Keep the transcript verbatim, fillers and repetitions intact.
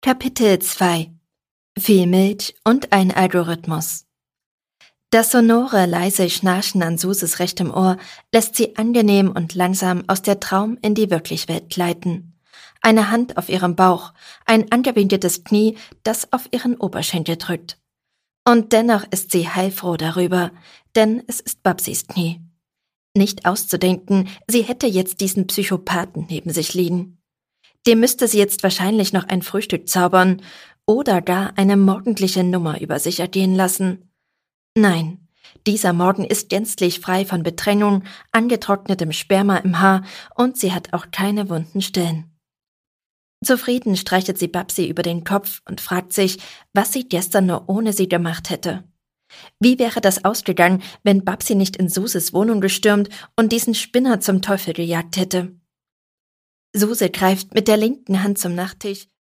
Kapitel zwei. Viel Milch und ein Algorithmus. Das sonore, leise Schnarchen an Suses rechtem Ohr lässt sie angenehm und langsam aus der Traum- in die Wirklichwelt gleiten. Eine Hand auf ihrem Bauch, ein angewinkeltes Knie, das auf ihren Oberschenkel drückt. Und dennoch ist sie heilfroh darüber, denn es ist Babsis Knie. Nicht auszudenken, sie hätte jetzt diesen Psychopathen neben sich liegen. Dem müsste sie jetzt wahrscheinlich noch ein Frühstück zaubern oder gar eine morgendliche Nummer über sich ergehen lassen. Nein, dieser Morgen ist gänzlich frei von Bedrängung, angetrocknetem Sperma im Haar und sie hat auch keine wunden Stellen. Zufrieden streichelt sie Babsi über den Kopf und fragt sich, was sie gestern nur ohne sie gemacht hätte. Wie wäre das ausgegangen, wenn Babsi nicht in Suses Wohnung gestürmt und diesen Spinner zum Teufel gejagt hätte? Suse greift mit der linken Hand zum Nachttisch